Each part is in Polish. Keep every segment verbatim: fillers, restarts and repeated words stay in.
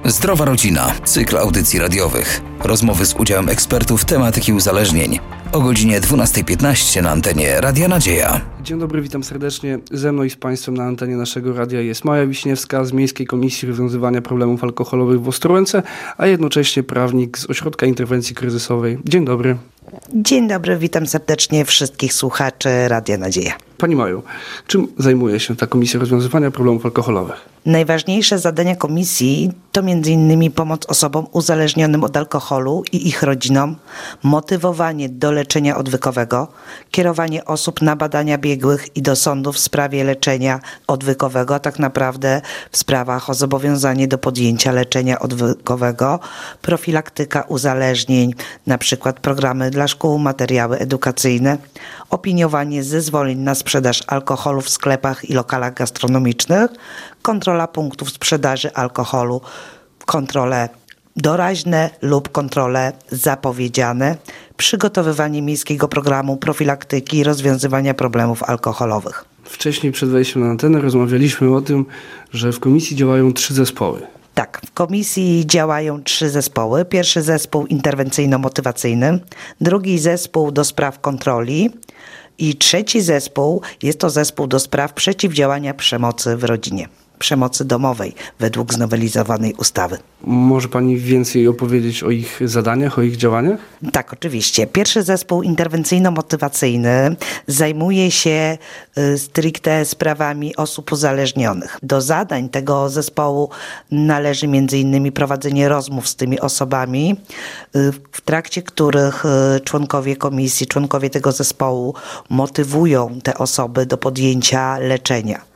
Zdrowa rodzina. Cykl audycji radiowych. Rozmowy z udziałem ekspertów tematyki uzależnień. O godzinie dwunasta piętnaście na antenie Radia Nadzieja. Dzień dobry, witam serdecznie. Ze mną i z Państwem na antenie naszego radia jest Maja Wiśniewska z Miejskiej Komisji Rozwiązywania Problemów Alkoholowych w Ostrołęce, a jednocześnie prawnik z Ośrodka Interwencji Kryzysowej. Dzień dobry. Dzień dobry, witam serdecznie wszystkich słuchaczy Radia Nadzieja. Pani Maju, czym zajmuje się ta Komisja Rozwiązywania Problemów Alkoholowych? Najważniejsze zadania komisji to między innymi pomoc osobom uzależnionym od alkoholu i ich rodzinom, motywowanie do leczenia odwykowego, kierowanie osób na badania biegłych i do sądu w sprawie leczenia odwykowego, a tak naprawdę w sprawach o zobowiązanie do podjęcia leczenia odwykowego, profilaktyka uzależnień, na przykład programy dla szkół, materiały edukacyjne, opiniowanie zezwoleń na sprzedaż alkoholu w sklepach i lokalach gastronomicznych, kontrola punktów sprzedaży alkoholu, kontrole doraźne lub kontrole zapowiedziane, przygotowywanie miejskiego programu profilaktyki i rozwiązywania problemów alkoholowych. Wcześniej przed wejściem na antenę rozmawialiśmy o tym, że w komisji działają trzy zespoły. Tak, w komisji działają trzy zespoły. Pierwszy zespół interwencyjno-motywacyjny, drugi zespół do spraw kontroli i trzeci zespół jest to zespół do spraw przeciwdziałania przemocy w rodzinie, przemocy domowej według znowelizowanej ustawy. Może Pani więcej opowiedzieć o ich zadaniach, o ich działaniach? Tak, oczywiście. Pierwszy zespół interwencyjno-motywacyjny zajmuje się y, stricte sprawami osób uzależnionych. Do zadań tego zespołu należy między innymi prowadzenie rozmów z tymi osobami, y, w trakcie których y, członkowie komisji, członkowie tego zespołu motywują te osoby do podjęcia leczenia.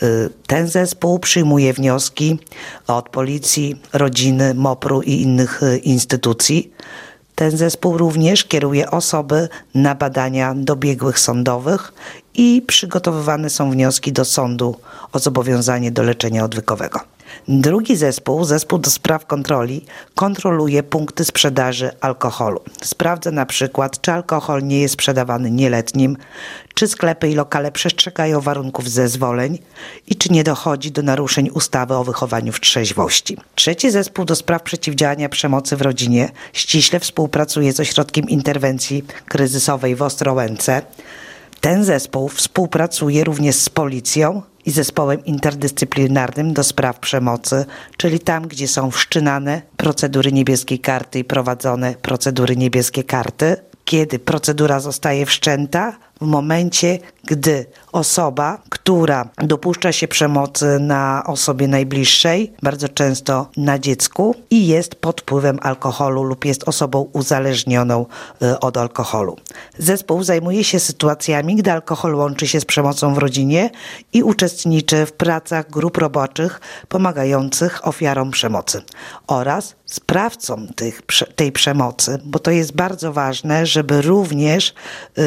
Ten zespół przyjmuje wnioski od policji, rodziny, mopru i innych instytucji. Ten zespół również kieruje osoby na badania do biegłych sądowych i przygotowywane są wnioski do sądu o zobowiązanie do leczenia odwykowego. Drugi zespół, zespół do spraw kontroli, kontroluje punkty sprzedaży alkoholu. Sprawdza na przykład, czy alkohol nie jest sprzedawany nieletnim, czy sklepy i lokale przestrzegają warunków zezwoleń i czy nie dochodzi do naruszeń ustawy o wychowaniu w trzeźwości. Trzeci zespół do spraw przeciwdziałania przemocy w rodzinie ściśle współpracuje z Ośrodkiem Interwencji Kryzysowej w Ostrołęce. Ten zespół współpracuje również z policją i zespołem interdyscyplinarnym do spraw przemocy, czyli tam, gdzie są wszczynane procedury niebieskiej karty i prowadzone procedury niebieskie karty. Kiedy procedura zostaje wszczęta? W momencie, gdy osoba, która dopuszcza się przemocy na osobie najbliższej, bardzo często na dziecku i jest pod wpływem alkoholu lub jest osobą uzależnioną od alkoholu. Zespół zajmuje się sytuacjami, gdy alkohol łączy się z przemocą w rodzinie i uczestniczy w pracach grup roboczych pomagających ofiarom przemocy oraz sprawcom tych, tej przemocy, bo to jest bardzo ważne, żeby również yy,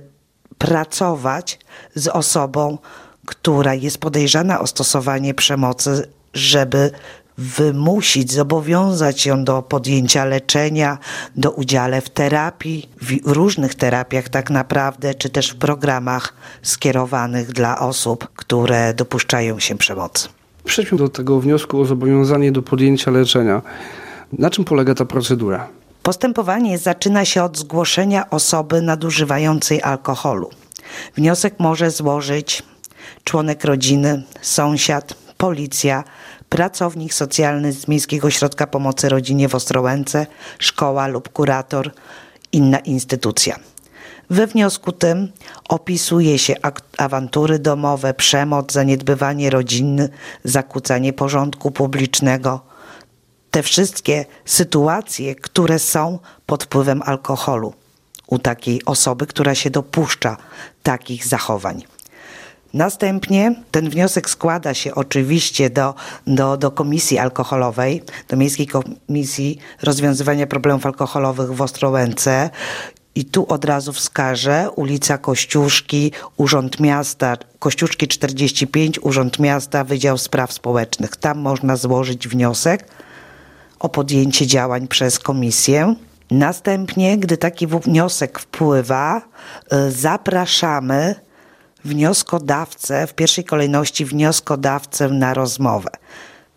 pracować z osobą, która jest podejrzana o stosowanie przemocy, żeby wymusić, zobowiązać ją do podjęcia leczenia, do udziału w terapii, w różnych terapiach tak naprawdę, czy też w programach skierowanych dla osób, które dopuszczają się przemocy. Przejdźmy do tego wniosku o zobowiązanie do podjęcia leczenia. Na czym polega ta procedura? Postępowanie zaczyna się od zgłoszenia osoby nadużywającej alkoholu. Wniosek może złożyć członek rodziny, sąsiad, policja, pracownik socjalny z Miejskiego Ośrodka Pomocy Rodzinie w Ostrołęce, szkoła lub kurator, inna instytucja. We wniosku tym opisuje się awantury domowe, przemoc, zaniedbywanie rodziny, zakłócanie porządku publicznego. Te wszystkie sytuacje, które są pod wpływem alkoholu u takiej osoby, która się dopuszcza takich zachowań. Następnie ten wniosek składa się oczywiście do, do, do Komisji Alkoholowej, do Miejskiej Komisji Rozwiązywania Problemów Alkoholowych w Ostrołęce. I tu od razu wskażę ulica Kościuszki, Urząd Miasta, Kościuszki czterdzieści pięć, Urząd Miasta, Wydział Spraw Społecznych. Tam można złożyć wniosek o podjęcie działań przez komisję. Następnie, gdy taki wniosek wpływa, zapraszamy wnioskodawcę, w pierwszej kolejności wnioskodawcę na rozmowę.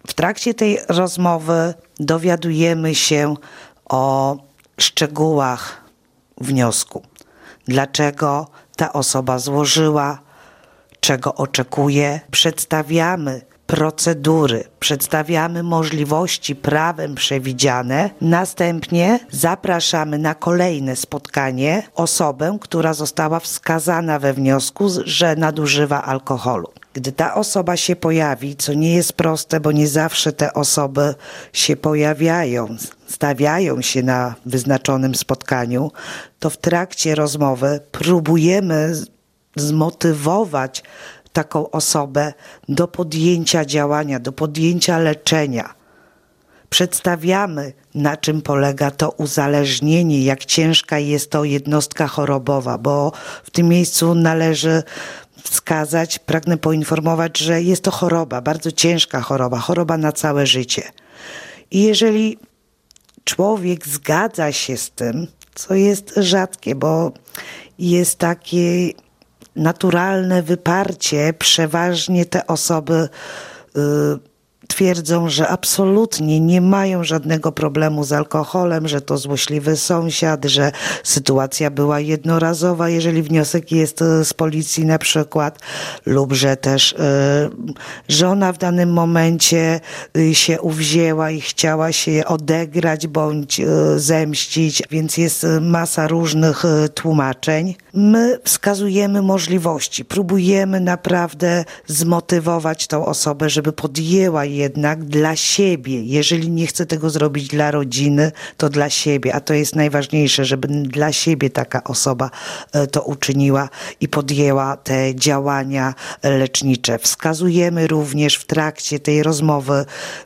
W trakcie tej rozmowy dowiadujemy się o szczegółach wniosku. Dlaczego ta osoba złożyła, czego oczekuje. Przedstawiamy procedury, przedstawiamy możliwości prawem przewidziane. Następnie zapraszamy na kolejne spotkanie osobę, która została wskazana we wniosku, że nadużywa alkoholu. Gdy ta osoba się pojawi, co nie jest proste, bo nie zawsze te osoby się pojawiają, stawiają się na wyznaczonym spotkaniu, to w trakcie rozmowy próbujemy zmotywować taką osobę do podjęcia działania, do podjęcia leczenia. Przedstawiamy, na czym polega to uzależnienie, jak ciężka jest to jednostka chorobowa, bo w tym miejscu należy wskazać, pragnę poinformować, że jest to choroba, bardzo ciężka choroba, choroba na całe życie. I jeżeli człowiek zgadza się z tym, co jest rzadkie, bo jest takie naturalne wyparcie, przeważnie te osoby y, twierdzą, że absolutnie nie mają żadnego problemu z alkoholem, że to złośliwy sąsiad, że sytuacja była jednorazowa, jeżeli wniosek jest z policji na przykład, lub że też y, żona w danym momencie y, się uwzięła i chciała się odegrać bądź y, zemścić, więc jest masa różnych y, tłumaczeń. My wskazujemy możliwości, próbujemy naprawdę zmotywować tą osobę, żeby podjęła jednak dla siebie, jeżeli nie chce tego zrobić dla rodziny, to dla siebie, a to jest najważniejsze, żeby dla siebie taka osoba to uczyniła i podjęła te działania lecznicze. Wskazujemy również w trakcie tej rozmowy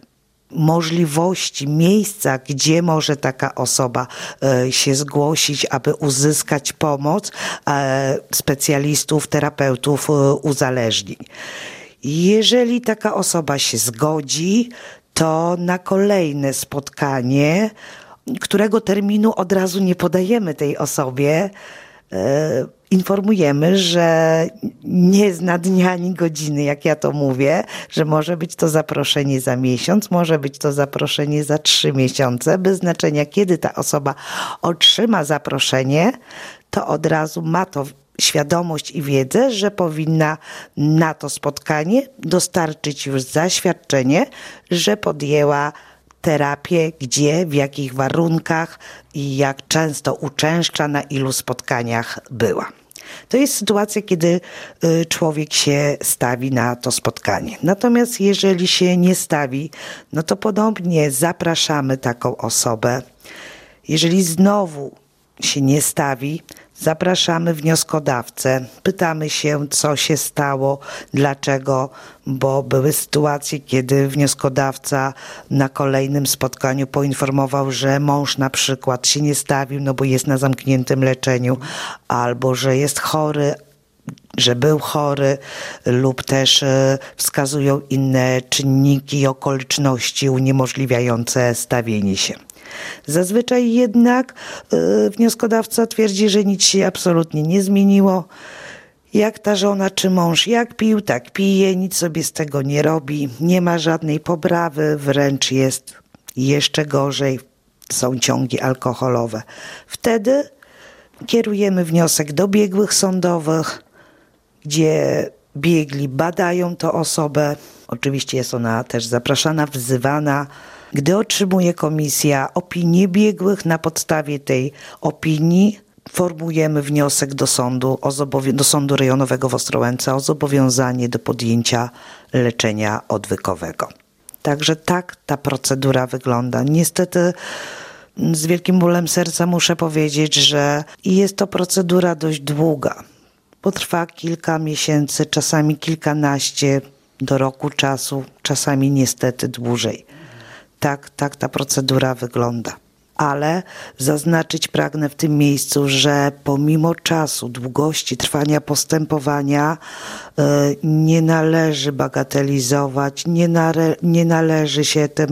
możliwości, miejsca, gdzie może taka osoba e, się zgłosić, aby uzyskać pomoc e, specjalistów, terapeutów e, uzależnień. Jeżeli taka osoba się zgodzi, to na kolejne spotkanie, którego terminu od razu nie podajemy tej osobie, e, informujemy, że nie zna dnia ani godziny, jak ja to mówię, że może być to zaproszenie za miesiąc, może być to zaproszenie za trzy miesiące, bez znaczenia kiedy ta osoba otrzyma zaproszenie, to od razu ma to świadomość i wiedzę, że powinna na to spotkanie dostarczyć już zaświadczenie, że podjęła terapię, gdzie, w jakich warunkach i jak często uczęszcza, na ilu spotkaniach była. To jest sytuacja, kiedy człowiek się stawi na to spotkanie. Natomiast jeżeli się nie stawi, no to podobnie zapraszamy taką osobę. Jeżeli znowu się nie stawi, zapraszamy wnioskodawcę, pytamy się, co się stało, dlaczego, bo były sytuacje, kiedy wnioskodawca na kolejnym spotkaniu poinformował, że mąż na przykład się nie stawił, no bo jest na zamkniętym leczeniu, albo że jest chory, że był chory, lub też wskazują inne czynniki i okoliczności uniemożliwiające stawienie się. Zazwyczaj jednak y, wnioskodawca twierdzi, że nic się absolutnie nie zmieniło. Jak ta żona czy mąż, jak pił, tak pije, nic sobie z tego nie robi, nie ma żadnej poprawy, wręcz jest jeszcze gorzej, są ciągi alkoholowe. Wtedy kierujemy wniosek do biegłych sądowych, gdzie biegli badają tę osobę. Oczywiście jest ona też zapraszana, wzywana. Gdy otrzymuje komisja opinię biegłych, na podstawie tej opinii formułujemy wniosek do sądu, o zobowią- do sądu rejonowego w Ostrołęce o zobowiązanie do podjęcia leczenia odwykowego. Także tak ta procedura wygląda. Niestety z wielkim bólem serca muszę powiedzieć, że jest to procedura dość długa, bo trwa kilka miesięcy, czasami kilkanaście do roku czasu, czasami niestety dłużej. Tak, tak ta procedura wygląda. Ale zaznaczyć pragnę w tym miejscu, że pomimo czasu, długości trwania postępowania yy, nie należy bagatelizować, nie, nale- nie należy się tym,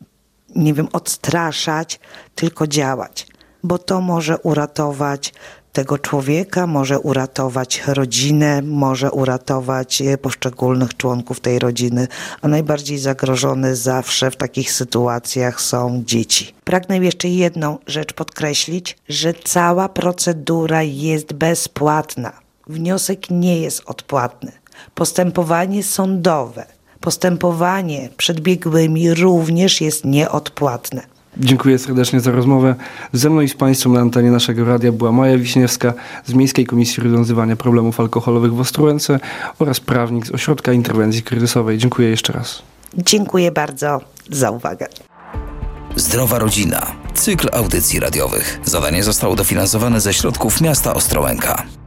nie wiem, odstraszać, tylko działać, bo to może uratować tego człowieka, może uratować rodzinę, może uratować poszczególnych członków tej rodziny, a najbardziej zagrożone zawsze w takich sytuacjach są dzieci. Pragnę jeszcze jedną rzecz podkreślić, że cała procedura jest bezpłatna. Wniosek nie jest odpłatny. Postępowanie sądowe, postępowanie przed biegłymi również jest nieodpłatne. Dziękuję serdecznie za rozmowę. Ze mną i z Państwem na antenie naszego radia była Maja Wiśniewska z Miejskiej Komisji Rozwiązywania Problemów Alkoholowych w Ostrołęce oraz prawnik z Ośrodka Interwencji Kryzysowej. Dziękuję jeszcze raz. Dziękuję bardzo za uwagę. Zdrowa rodzina. Cykl audycji radiowych. Zadanie zostało dofinansowane ze środków miasta Ostrołęka.